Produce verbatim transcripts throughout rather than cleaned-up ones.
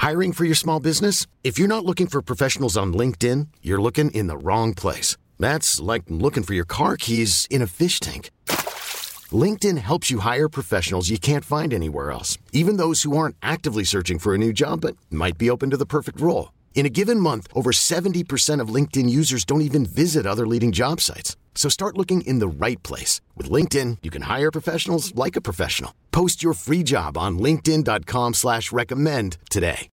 Hiring for your small business? If you're not looking for professionals on LinkedIn, you're looking in the wrong place. That's like looking for your car keys in a fish tank. LinkedIn helps you hire professionals you can't find anywhere else, even those who aren't actively searching for a new job but might be open to the perfect role. In a given month, over seventy percent of LinkedIn users don't even visit other leading job sites. So start looking in the right place. With LinkedIn, you can hire professionals like a professional. Post your free job on linkedin dot com slash recommend today.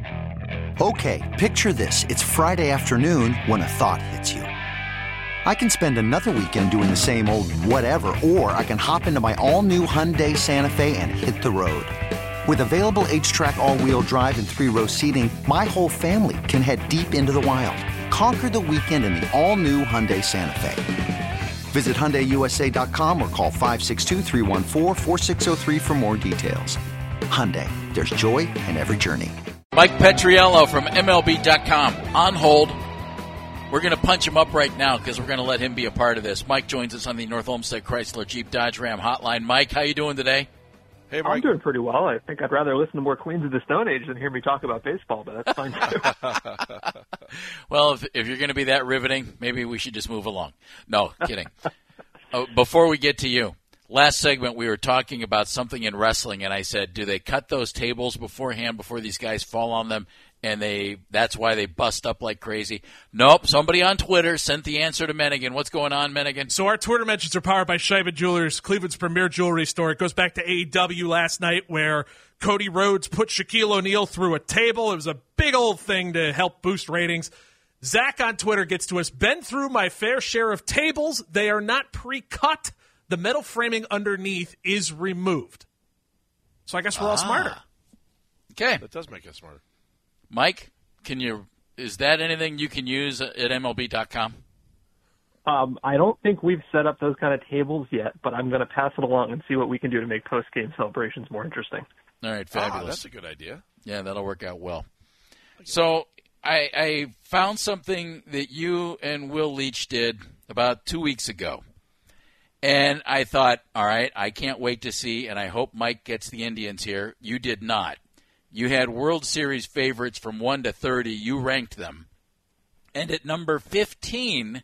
Okay, picture this. It's Friday afternoon when a thought hits you. I can spend another weekend doing the same old whatever, or I can hop into my all-new Hyundai Santa Fe and hit the road. With available H-Track all-wheel drive and three-row seating, my whole family can head deep into the wild. Conquer the weekend in the all-new Hyundai Santa Fe. Visit Hyundai U S A dot com or call five six two, three one four, four six zero three for more details. Hyundai, there's joy in every journey. Mike Petriello from M L B dot com on hold. We're going to punch him up right now because we're going to let him be a part of this. Mike joins us on the North Olmsted Chrysler Jeep Dodge Ram hotline. Mike, how you doing today? Hey, Mike. I'm doing pretty well. I think I'd rather listen to more Queens of the Stone Age than hear me talk about baseball, but that's fine too. Well, if, if you're going to be that riveting, maybe we should just move along. No, kidding. uh, before we get to you, last segment we were talking about something in wrestling, and I said, do they cut those tables beforehand before these guys fall on them, and they that's why they bust up like crazy? Nope, somebody on Twitter sent the answer to Mennigan. What's going on, Mennigan? So our Twitter mentions are powered by Shiva Jewelers, Cleveland's premier jewelry store. It goes back to A E W last night where Cody Rhodes put Shaquille O'Neal through a table. It was a big old thing to help boost ratings. Zach on Twitter gets to us, been through my fair share of tables. They are not pre-cut. The metal framing underneath is removed. So I guess we're ah. all smarter. Okay. That does make us smarter. Mike, can you? Is that anything you can use at M L B dot com? Um, I don't think we've set up those kind of tables yet, but I'm going to pass it along and see what we can do to make post-game celebrations more interesting. All right, fabulous. Ah, that's a good idea. Yeah, that'll work out well. So I, I found something that you and Will Leach did about two weeks ago. And I thought, all right, I can't wait to see, and I hope Mike gets the Indians here. You did not. You had World Series favorites from one to thirty. You ranked them. And at number fifteen,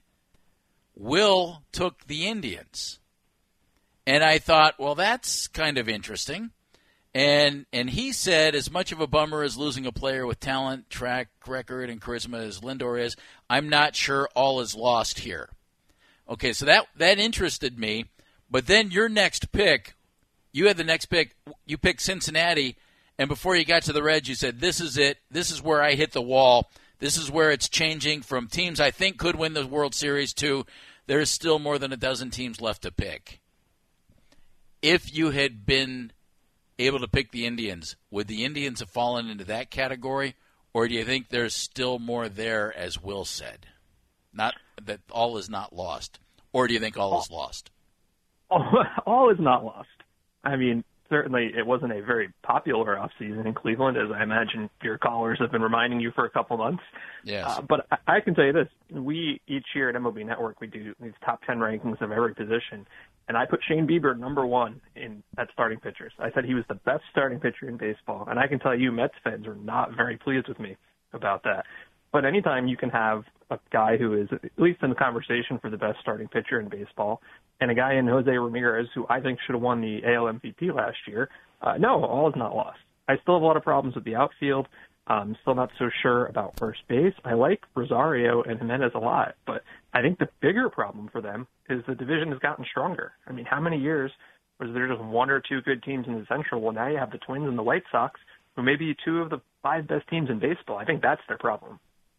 Will took the Indians. And I thought, well, that's kind of interesting. And and he said, as much of a bummer as losing a player with talent, track record, and charisma as Lindor is, I'm not sure all is lost here. Okay, so that, that interested me. But then your next pick, you had the next pick, you picked Cincinnati, and before you got to the Reds, you said, this is it. This is where I hit the wall. This is where it's changing from teams I think could win the World Series to there's still more than a dozen teams left to pick. If you had been able to pick the Indians, would the Indians have fallen into that category, or do you think there's still more there, as Will said? Not that all is not lost. Or do you think all, all is lost? All, all is not lost. I mean, certainly it wasn't a very popular offseason in Cleveland, as I imagine your callers have been reminding you for a couple months. Yes. Uh, but I, I can tell you this. We, each year at M L B Network, we do these top ten rankings of every position. And I put Shane Bieber number one in at starting pitchers. I said he was the best starting pitcher in baseball. And I can tell you Mets fans are not very pleased with me about that. But anytime you can have a guy who is at least in the conversation for the best starting pitcher in baseball, and a guy in Jose Ramirez who I think should have won the A L M V P last year, uh, no, all is not lost. I still have a lot of problems with the outfield. I'm still not so sure about first base. I like Rosario and Jimenez a lot, but I think the bigger problem for them is the division has gotten stronger. I mean, how many years was there just one or two good teams in the Central? Well, now you have the Twins and the White Sox, who may be two of the five best teams in baseball. I think that's their problem.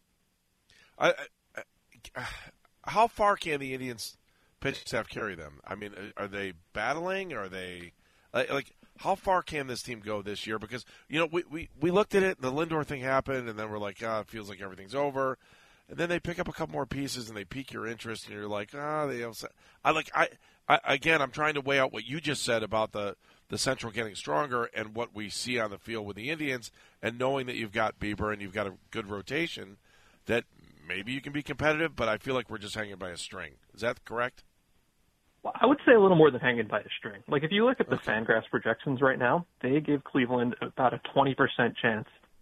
I, I, how far can the Indians pitching staff carry them? I mean, are they battling? Are they like, like how far can this team go this year? Because you know we, we, we looked at it, and the Lindor thing happened, and then we're like, ah, oh, it feels like everything's over. And then they pick up a couple more pieces, and they pique your interest, and you're like, ah, oh, they. I like I, I again, I'm trying to weigh out what you just said about the the Central getting stronger and what we see on the field with the Indians, and knowing that you've got Bieber and you've got a good rotation, that maybe you can be competitive, but I feel like we're just hanging by a string. Is that correct? Well, I would say a little more than hanging by a string. Like, if you look at the okay. Fangraphs projections right now, they give Cleveland about a twenty percent chance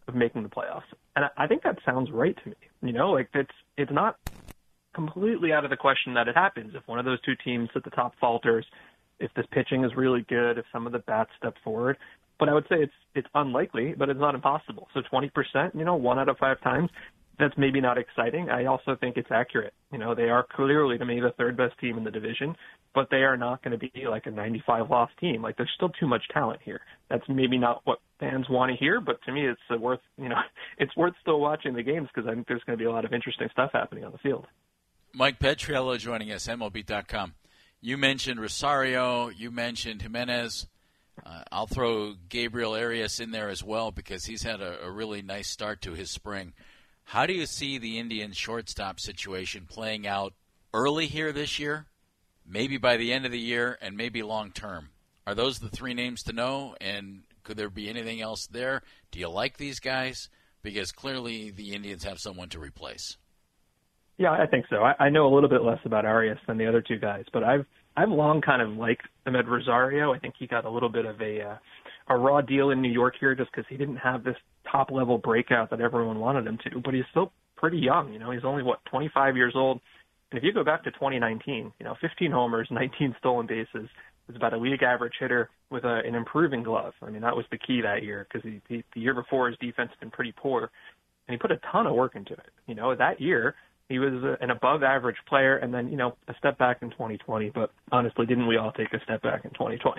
of making the playoffs. And I, I think that sounds right to me. You know, like it's it's not completely out of the question that it happens. If one of those two teams at the top falters, if this pitching is really good, if some of the bats step forward. But I would say it's it's unlikely, but it's not impossible. So twenty percent, you know, one out of five times, that's maybe not exciting. I also think it's accurate. You know, they are clearly, to me, the third best team in the division, but they are not going to be like a ninety-five loss team. Like, there's still too much talent here. That's maybe not what fans want to hear, but to me, it's uh, worth, you know, it's worth still watching the games because I think there's going to be a lot of interesting stuff happening on the field. Mike Petriello joining us, M L B dot com. You mentioned Rosario. You mentioned Jimenez. Uh, I'll throw Gabriel Arias in there as well because he's had a, a really nice start to his spring. How do you see the Indians' shortstop situation playing out early here this year, maybe by the end of the year, and maybe long term? Are those the three names to know, and could there be anything else there? Do you like these guys? Because clearly the Indians have someone to replace. Yeah, I think so. I, I know a little bit less about Arias than the other two guys, but I've I've long kind of liked Amed Rosario. I think he got a little bit of a uh, a raw deal in New York here just because he didn't have this top level breakout that everyone wanted him to. But he's still pretty young. You know, he's only what twenty-five years old. And if you go back to twenty nineteen, you know, fifteen homers, nineteen stolen bases, was about a league average hitter with a, an improving glove. I mean, that was the key that year because he, he, the year before his defense had been pretty poor, and he put a ton of work into it. You know, that year he was a, an above-average player, and then, you know, a step back in twenty twenty. But honestly, didn't we all take a step back in twenty twenty?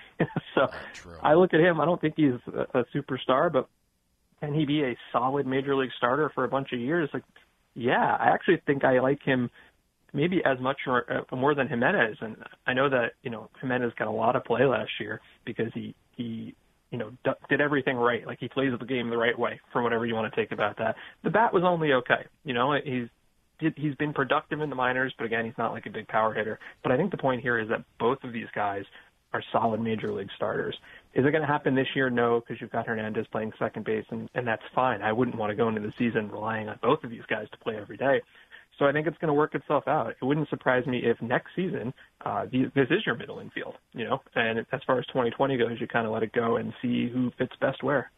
So I look at him. I don't think he's a, a superstar, but can he be a solid major league starter for a bunch of years? Like, yeah, I actually think I like him maybe as much or uh, more than Jimenez. And I know that, you know, Jimenez got a lot of play last year because he, he you know, d- did everything right. Like, he plays the game the right way, for whatever you want to take about that. The bat was only okay. You know, he's he's been productive in the minors, but again, he's not like a big power hitter. But I think the point here is that both of these guys are solid major league starters. Is it going to happen this year? No, because you've got Hernandez playing second base, and, and that's fine. I wouldn't want to go into the season relying on both of these guys to play every day. So I think it's going to work itself out. It wouldn't surprise me if next season uh, the, this is your middle infield, you know. And as far as twenty twenty goes, you kind of let it go and see who fits best where.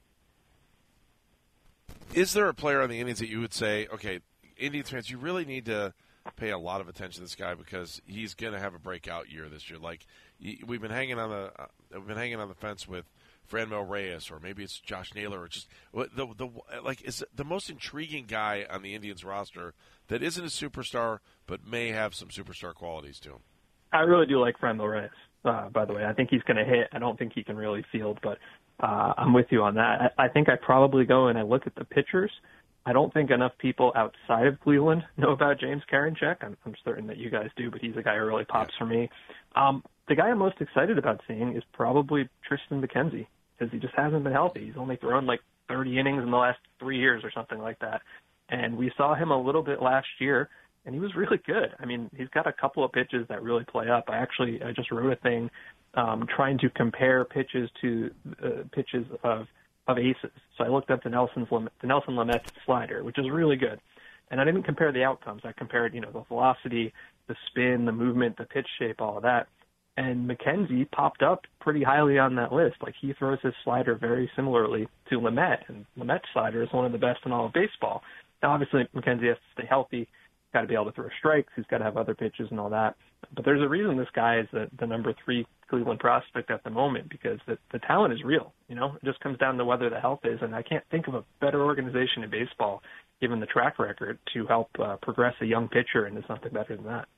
Is there a player on the Indians that you would say, okay, Indians fans, you really need to pay a lot of attention to this guy because he's going to have a breakout year this year? Like, we've been hanging on the uh, we've been hanging on the fence with Franmil Reyes, or maybe it's Josh Naylor, or just the the like is the most intriguing guy on the Indians roster that isn't a superstar but may have some superstar qualities to him. I really do like Franmil Reyes. Uh, by the way, I think he's going to hit. I don't think he can really field, but uh, I'm with you on that. I, I think I probably go and I look at the pitchers. I don't think enough people outside of Cleveland know about James Karinchak. I'm, I'm certain that you guys do, but he's a guy who really pops for me. Um, the guy I'm most excited about seeing is probably Tristan McKenzie because he just hasn't been healthy. He's only thrown like thirty innings in the last three years or something like that. And we saw him a little bit last year, and he was really good. I mean, he's got a couple of pitches that really play up. I actually I just wrote a thing um, trying to compare pitches to uh, pitches of of aces. So I looked up the Nelson's the Nelson Lamet slider, which is really good. And I didn't compare the outcomes. I compared, you know, the velocity, the spin, the movement, the pitch shape, all of that. And McKenzie popped up pretty highly on that list. Like, he throws his slider very similarly to Lamet, and Lamet's slider is one of the best in all of baseball. Now, obviously, McKenzie has to stay healthy. He's got to be able to throw strikes. He's got to have other pitches and all that. But there's a reason this guy is the, the number three Cleveland prospect at the moment, because the, the talent is real. You know, it just comes down to whether the health is, and I can't think of a better organization in baseball, given the track record, to help uh, progress a young pitcher into something better than that.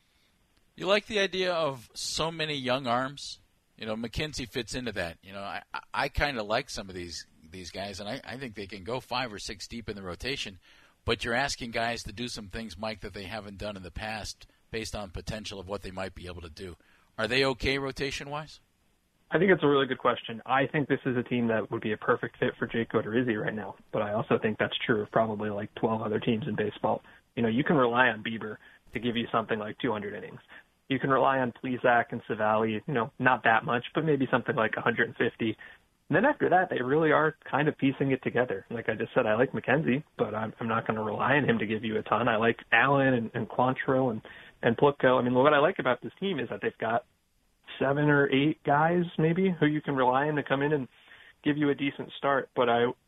You like the idea of so many young arms? You know, McKenzie fits into that. You know, I, I kind of like some of these these guys, and I, I think they can go five or six deep in the rotation. But you're asking guys to do some things, Mike, that they haven't done in the past based on potential of what they might be able to do. Are they okay rotation-wise? I think it's a really good question. I think this is a team that would be a perfect fit for Jake Odorizzi right now, but I also think that's true of probably like twelve other teams in baseball. You know, you can rely on Bieber to give you something like two hundred innings. You can rely on Plesac and Savali, you know, not that much, but maybe something like one hundred fifty. And then after that, they really are kind of piecing it together. Like I just said, I like McKenzie, but I'm, I'm not going to rely on him to give you a ton. I like Allen and, and Quantrill and, and Plutko. I mean, what I like about this team is that they've got seven or eight guys maybe who you can rely on to come in and give you a decent start. But I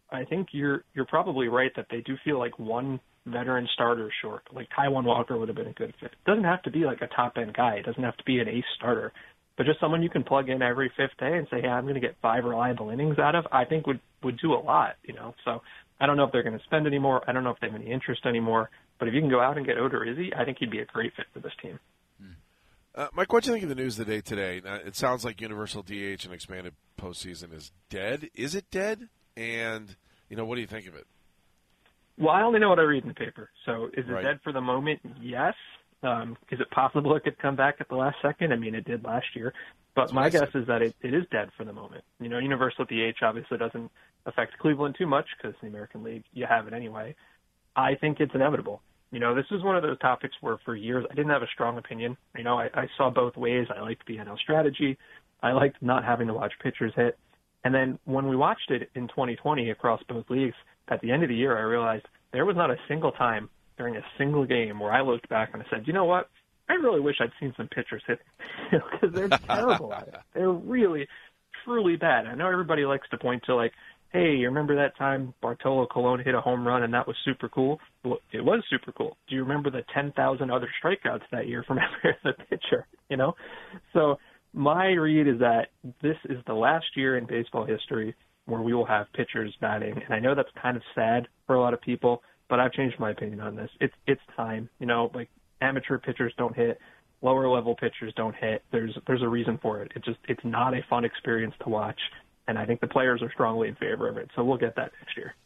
I think you're you're probably right that they do feel like one veteran starter short. Like Taijuan Walker would have been a good fit. It doesn't have to be like a top-end guy. It doesn't have to be an ace starter. But just someone you can plug in every fifth day and say, hey, I'm going to get five reliable innings out of, I think would, would do a lot, you know. So I don't know if they're going to spend any more. I don't know if they have any interest anymore. But if you can go out and get Odorizzi, I think he'd be a great fit for this team. Uh, Mike, what do you think of the news of the day today? Now, it sounds like Universal D H and expanded postseason is dead. Is it dead? And, you know, what do you think of it? Well, I only know what I read in the paper. So is it Right. dead for the moment? Yes. Um, is it possible it could come back at the last second? I mean, it did last year. But That's my what I guess said. is that it, it is dead for the moment. You know, Universal D H obviously doesn't affect Cleveland too much because the American League, you have it anyway. I think it's inevitable. You know, this is one of those topics where for years I didn't have a strong opinion. You know, I, I saw both ways. I liked the N L strategy. I liked not having to watch pitchers hit. And then when we watched it in twenty twenty across both leagues, at the end of the year, I realized there was not a single time during a single game where I looked back and I said, you know what? I really wish I'd seen some pitchers hit because they're terrible at it. They're really, truly bad. I know everybody likes to point to like, hey, you remember that time Bartolo Colon hit a home run and that was super cool? Well, it was super cool. Do you remember the ten thousand other strikeouts that year from every other pitcher? You know? So my read is that this is the last year in baseball history where we will have pitchers batting. And I know that's kind of sad for a lot of people, but I've changed my opinion on this. It's it's time. You know, like amateur pitchers don't hit. Lower level pitchers don't hit. There's there's a reason for it. It just it's not a fun experience to watch. And I think the players are strongly in favor of it. So we'll get that next year.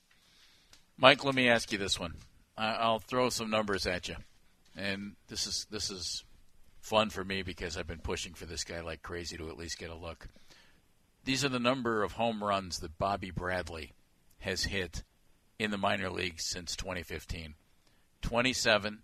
Mike, let me ask you this one. I'll throw some numbers at you. And this is this is fun for me because I've been pushing for this guy like crazy to at least get a look. These are the number of home runs that Bobby Bradley has hit in the minor leagues since twenty fifteen. twenty-seven,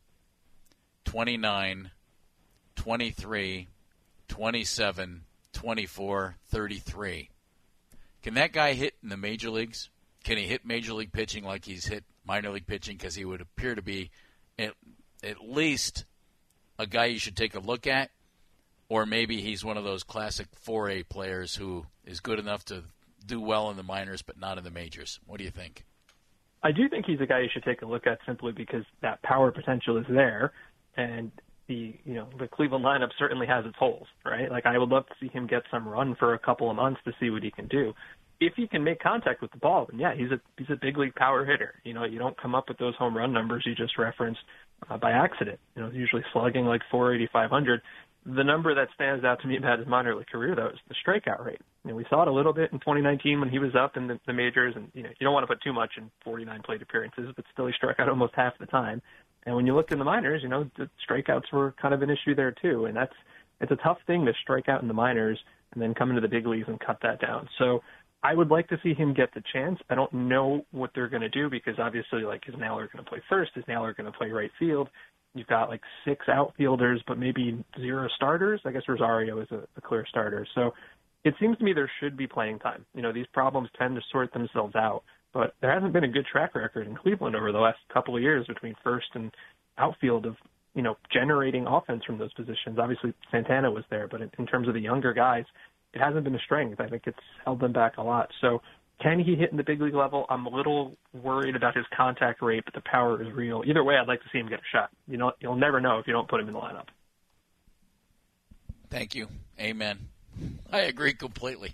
twenty-nine, twenty-three, twenty-seven, twenty-four, thirty-three. Can that guy hit in the major leagues? Can he hit major league pitching like he's hit minor league pitching? Because he would appear to be at, at least a guy you should take a look at. Or maybe he's one of those classic four A players who is good enough to do well in the minors but not in the majors. What do you think? I do think he's a guy you should take a look at simply because that power potential is there. And the you know the Cleveland lineup certainly has its holes, right? Like I would love to see him get some run for a couple of months to see what he can do. If he can make contact with the ball, then yeah, he's a he's a big league power hitter. You know, you don't come up with those home run numbers you just referenced uh, by accident. You know, usually slugging like four eighty, five hundred. The number that stands out to me about his minor league career, though, is the strikeout rate. You know, we saw it a little bit in twenty nineteen when he was up in the, the majors, and you know, you don't want to put too much in forty-nine plate appearances, but still he struck out almost half the time. And when you look in the minors, you know, the strikeouts were kind of an issue there too, and that's it's a tough thing to strike out in the minors and then come into the big leagues and cut that down. So I would like to see him get the chance. I don't know what they're going to do because obviously, like, is Naylor going to play first? Is Naylor going to play right field? You've got like six outfielders, but maybe zero starters. I guess Rosario is a, a clear starter. So it seems to me there should be playing time. You know, these problems tend to sort themselves out, but there hasn't been a good track record in Cleveland over the last couple of years between first and outfield of, you know, generating offense from those positions. Obviously Santana was there, but in, in terms of the younger guys, it hasn't been a strength. I think it's held them back a lot. So can he hit in the big league level? I'm a little worried about his contact rate, but the power is real. Either way, I'd like to see him get a shot. You know, you'll never know if you don't put him in the lineup. Thank you. Amen. I agree completely.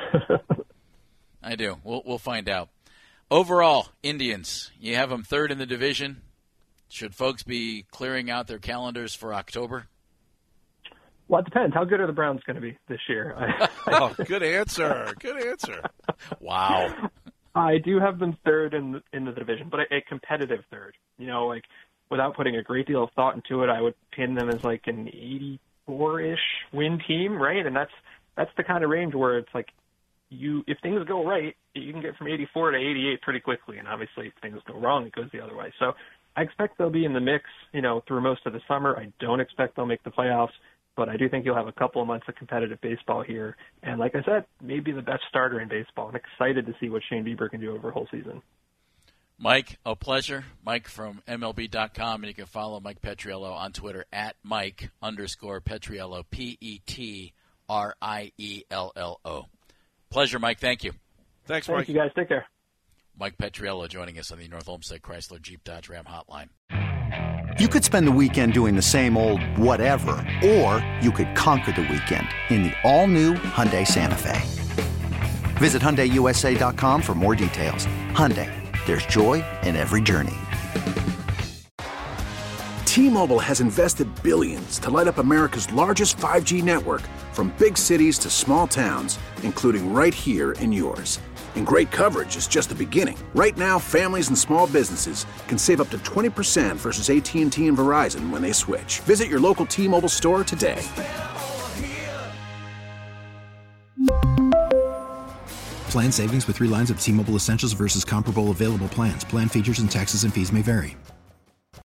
I do. We'll we'll find out. Overall, Indians, you have them third in the division. Should folks be clearing out their calendars for October? Well, it depends. How good are the Browns going to be this year? Oh, good answer. Good answer. Wow. I do have them third in the, in the division, but a, a competitive third. You know, like without putting a great deal of thought into it, I would pin them as like an eighty-four-ish win team, right? And that's that's the kind of range where it's like you, if things go right, you can get from eighty-four to eighty-eight pretty quickly, and obviously if things go wrong, it goes the other way. So I expect they'll be in the mix, you know, through most of the summer. I don't expect they'll make the playoffs. But I do think you'll have a couple of months of competitive baseball here. And like I said, maybe the best starter in baseball. I'm excited to see what Shane Bieber can do over a whole season. Mike, a pleasure. Mike from M L B dot com. And you can follow Mike Petriello on Twitter at Mike underscore Petriello, P E T R I E L L O. Pleasure, Mike. Thank you. Thanks, Thank Mike. you, guys. Take care. Mike Petriello joining us on the North Olmsted Chrysler Jeep Dodge Ram hotline. You could spend the weekend doing the same old whatever, or you could conquer the weekend in the all-new Hyundai Santa Fe. Visit Hyundai U S A dot com for more details. Hyundai, there's joy in every journey. T-Mobile has invested billions to light up America's largest five G network, from big cities to small towns, including right here in yours. And great coverage is just the beginning. Right now, families and small businesses can save up to twenty percent versus A T and T and Verizon when they switch. Visit your local T-Mobile store today. Plan savings with three lines of T-Mobile Essentials versus comparable available plans. Plan features and taxes and fees may vary.